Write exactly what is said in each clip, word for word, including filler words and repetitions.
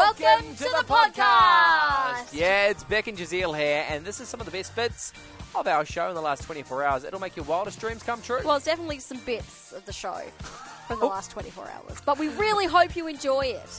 Welcome to the podcast. Yeah, it's Beck and Jazeel here, and this is some of the best bits of our show in the last twenty-four hours. It'll make your wildest dreams come true. Well, it's definitely some bits of the show from the last twenty-four hours, but we really hope you enjoy it.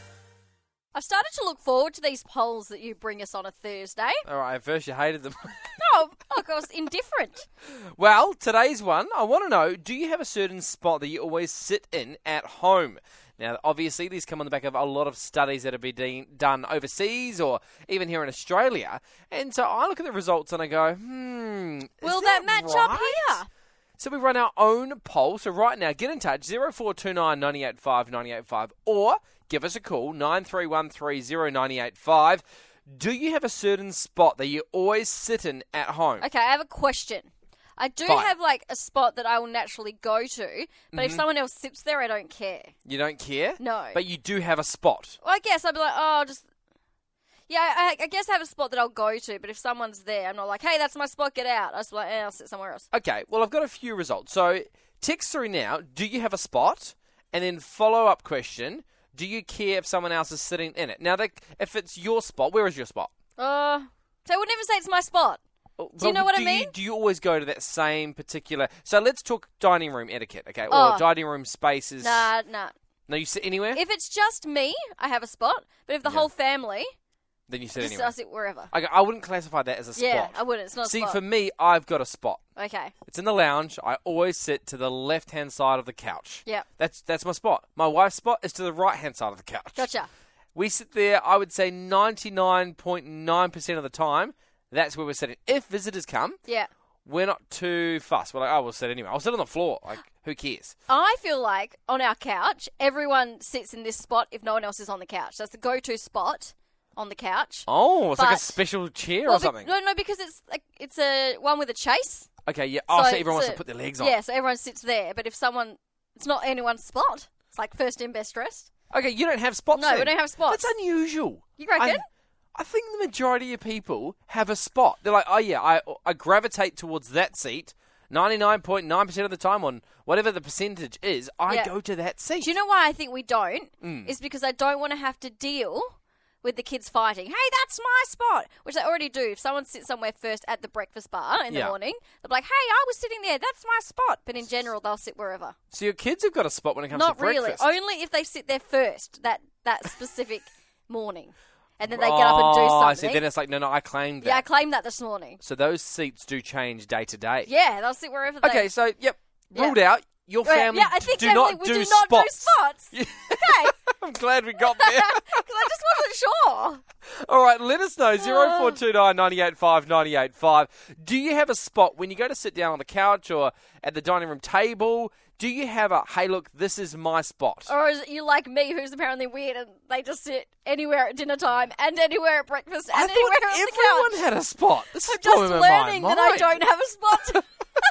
I've started to look forward to these polls that you bring us on a Thursday. All right, at first you hated them. No, look, I was indifferent. Well, today's one, I want to know, do you have a certain spot that you always sit in at home? Now, obviously, these come on the back of a lot of studies that have been de- done overseas or even here in Australia. And so I look at the results and I go, hmm, is Will that, that match right? up here? So we run our own poll. So right now, get in touch, zero four two nine, nine eight five, nine eight five, or give us a call, nine three one three, zero nine eight five. Do you have a certain spot that you always sit in at home? Okay, I have a question. I do Fine. have, like, a spot that I will naturally go to, but Mm-hmm. if someone else sits there, I don't care. You don't care? No. But you do have a spot. Well, I guess I'd be like, oh, I'll just... Yeah, I, I guess I have a spot that I'll go to, but if someone's there, I'm not like, hey, that's my spot, get out. I'll just be like, eh, I'll sit somewhere else. Okay, well, I've got a few results. So text through now, do you have a spot? And then follow-up question, do you care if someone else is sitting in it? Now, they, if it's your spot, where is your spot? Uh, so I would never say it's my spot. Do you know what I mean? You, do you always go to that same particular... So let's talk dining room etiquette, okay? Or Oh. dining room spaces. Nah, nah. No, you sit anywhere? If it's just me, I have a spot. But if the whole family, then you sit just anywhere. I sit wherever. Okay, I wouldn't classify that as a spot. Yeah, I wouldn't. It's not a See, spot. for me, I've got a spot. Okay. It's in the lounge. I always sit to the left-hand side of the couch. Yeah. That's that's my spot. My wife's spot is to the right-hand side of the couch. Gotcha. We sit there, I would say ninety-nine point nine percent of the time, that's where we're sitting. If visitors come, Yeah. we're not too fussed. We're like, oh, we'll sit anywhere. I'll sit on the floor. Like, who cares? I feel like on our couch, everyone sits in this spot if no one else is on the couch. That's the go-to spot on the couch. Oh, it's like a But- special chair Well, or be- something. no, no, because it's like it's a one with a chase. Okay, yeah. Oh, so, So everyone wants it's to a- put their legs on. Yeah, so everyone sits there. But if someone, it's not anyone's spot. It's like first in, best dressed. Okay, you don't have spots No, then? we don't have spots. That's unusual. You reckon? I, I think the majority of people have a spot. They're like, oh, yeah, I, I gravitate towards that seat ninety-nine point nine percent of the time on whatever the percentage is. I Yeah. go to that seat. Do you know why I think we don't? Mm. Is because I don't want to have to deal with the kids fighting. Hey, that's my spot, which they already do. If someone sits somewhere first at the breakfast bar in the Yeah. morning, they'll be like, hey, I was sitting there. That's my spot. But in general, they'll sit wherever. So your kids have got a spot when it comes Not to really. breakfast. Only if they sit there first that, that specific morning. And then they get up and do Oh, something. I see. Then it's like, no, no, I claimed that. Yeah, I claimed that this morning. So those seats do change day to day. Yeah, they'll sit wherever they... Okay, so, yep, Yeah. ruled out. Your Yeah, family yeah, I think do generally not we do do not spots. do spots. Okay. I'm glad we got there. Because I just wasn't sure. All right, let us know, zero four two nine, nine eight five, nine eight five. Do you have a spot when you go to sit down on the couch or at the dining room table? Do you have a, hey, look, this is my spot? Or is it you like me, who's apparently weird, and they just sit anywhere at dinner time and anywhere at breakfast and I anywhere thought on the everyone couch? had a spot. This is I'm just blowing my learning that I mind. don't have a spot.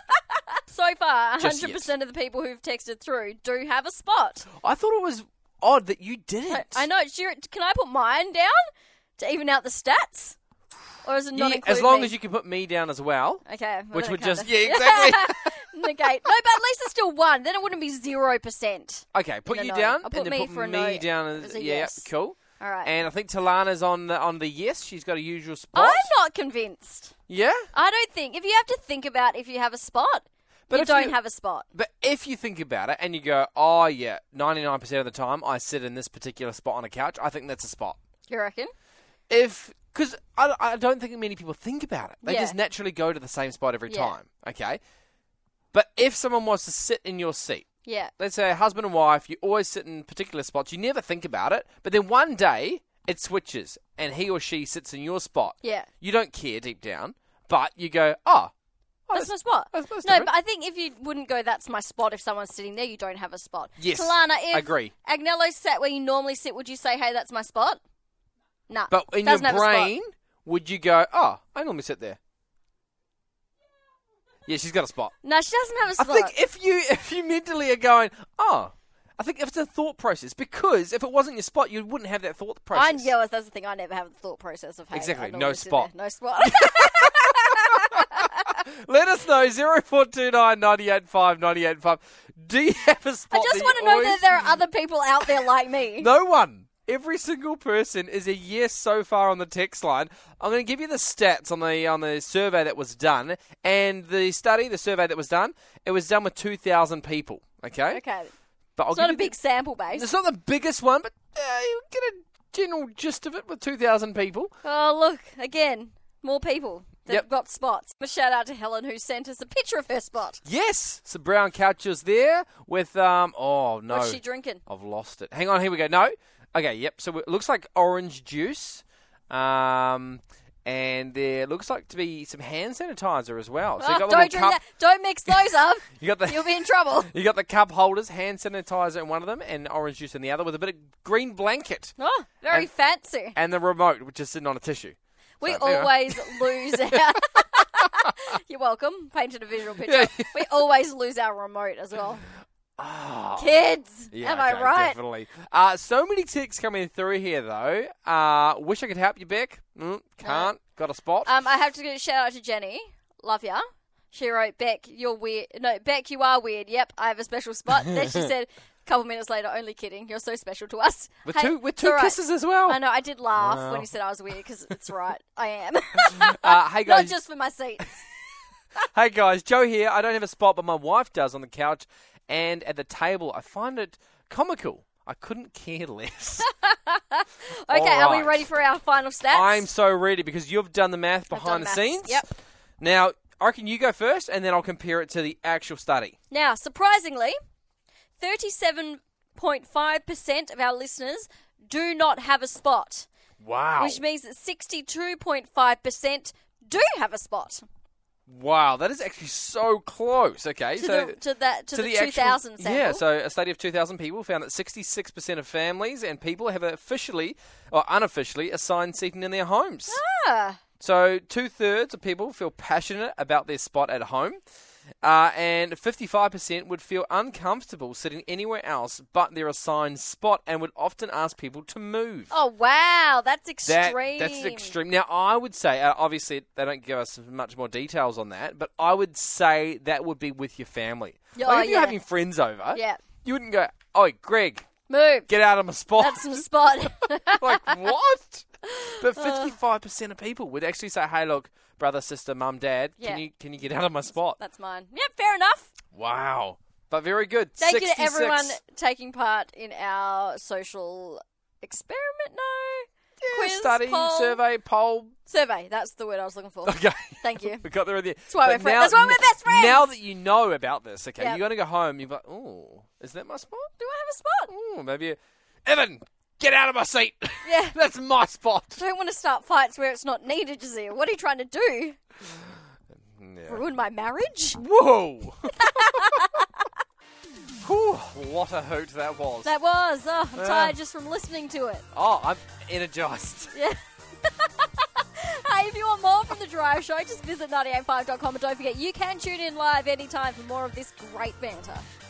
So far, one Just hundred percent of the people who've texted through do have a spot. I thought it was odd that you didn't. I know. Sure, can I put mine down to even out the stats? Or is it not Yeah, include as long me? as you can put me down as well. Okay. well, Which then would it kinda- just- yeah, exactly. Negate. No, but at least it's still one. Then it wouldn't be zero percent. Okay, put In a you no. down I'll put and then me put for a me no down as, as a yeah, yes. cool. All right. And I think Talana's on the on the yes. She's got a usual spot. I'm not convinced. Yeah, I don't think. If you have to think about if you have a spot, But you if don't you- have a spot. but if you think about it and you go, oh yeah, ninety-nine percent of the time I sit in this particular spot on a couch, I think that's a spot. You reckon? If because I, I don't think many people think about it. They Yeah. just naturally go to the same spot every Yeah. time. Okay, but if someone was to sit in your seat, Yeah. let's say husband and wife, you always sit in particular spots. You never think about it, but then one day it switches, and he or she sits in your spot. Yeah. You don't care deep down, but you go, oh, oh That's my spot. that's- that's no, different. but I think if you wouldn't go, that's my spot. If someone's sitting there, you don't have a spot. Yes, Talana, if I agree. Agnello sat where you normally sit, would you say, hey, that's my spot? Nah. But in doesn't your have a spot. brain, would you go, oh, I normally sit there? Yeah, she's got a spot. No, she doesn't have a I spot. think if you if you mentally are going, oh, I think if it's a thought process, because if it wasn't your spot, you wouldn't have that thought I, process. yeah, well, that's the thing. I never have the thought process of, hey, Exactly, I no normally sit spot. there. No spot. Let us know, zero four two nine, nine eight five, nine eight five. Do you have a spot I just that want to you know always... that there are other people out there like me. No one. Every single person is a yes so far on the text line. I'm going to give you the stats on the on the survey that was done. And the study, the survey that was done, it was done with two thousand people. Okay? Okay. But I'll It's not a give you big the, sample base. It's not the biggest one, but uh, you get a general gist of it with two thousand people. Oh, look, again, more people that Yep. got spots. A shout out to Helen who sent us a picture of her spot. Yes! Some brown couches there with, um, oh, no. What's she drinking? I've lost it. Hang on, here we go. No. Okay, yep. So it looks like orange juice. Um, and there looks like to be some hand sanitizer as well. So you Oh, got don't little drink cup. that. Don't mix those up. You got the You'll be in trouble. you got the cup holders, hand sanitizer in one of them, and orange juice in the other, with a bit of green blanket Oh, very And- fancy. and the remote, which is sitting on a tissue. We So, anyway. always lose our... You're welcome. Painted a visual picture. Yeah. We always lose our remote as well. Oh. Kids, Yeah, am I okay, right? Definitely. Uh, so many texts coming through here, though. Uh, wish I could help you, Beck. Mm, can't. Got a spot. Um, I have to give a shout out to Jenny. Love ya. She wrote, Beck, you're weird. No, Beck, you are weird. Yep, I have a special spot. Then she said, a couple minutes later, only kidding. You're so special to us. with Hey, two, with it's two all right. kisses as well. I know, I did laugh Wow. when you said I was weird because it's right. I am. Uh, hey, Not guys. just for my seats. Hey, guys. Joe here. I don't have a spot, but my wife does on the couch and at the table. I find it comical. I couldn't care less. Okay, All are we right. ready for our final stats? I'm so ready because you've done the math I've behind the done scenes. maths. Yep. Now, I reckon you go first, and then I'll compare it to the actual study. Now, surprisingly, thirty-seven point five percent of our listeners do not have a spot, Wow. which means that sixty-two point five percent do have a spot. Wow, that is actually so close. Okay, To so the to that to, the, actual- two thousand sample. Yeah, so a study of two thousand people found that sixty-six percent of families and people have officially or unofficially assigned seating in their homes. Ah, So two-thirds of people feel passionate about their spot at home, uh, and fifty-five percent would feel uncomfortable sitting anywhere else but their assigned spot and would often ask people to move. oh wow, that's That- extreme. that's extreme. Now, I would say, uh, obviously, they don't give us much more details on that, but I would say that would be with your family. Yeah, Like, oh, if you're yeah. having friends over, Yeah, you wouldn't go, "Oh, Greg, move. get out of my spot." That's some spot. Like, what? But fifty-five percent of people would actually say, "Hey, look, brother, sister, mum, dad, Yeah. can you can you get out of my spot?" That's mine. Yep, fair enough. Wow. But very good. Thank you to sixty-six. everyone taking part in our social experiment. No, Yeah, quiz, study, poll. survey, poll. survey. That's the word I was looking for. Okay. Thank you. We got there in the That's why But we're friends. now- That's why we're best friends. Now that you know about this, okay, Yep. you're going to go home, you're like, oh, is that my spot? Do I have a spot? Oh, maybe. Evan, get out of my seat. Yeah. That's my spot. Don't want to start fights where it's not needed, Jazia. What are you trying to do? Yeah. Ruin my marriage? Whoa. Whew, what a hoot that was. That was. Oh, I'm Yeah. tired just from listening to it. Oh, I'm energized. Yeah. Hey, if you want more from The Drive Show, just visit ninety eight five dot com and don't forget you can tune in live anytime for more of this great banter.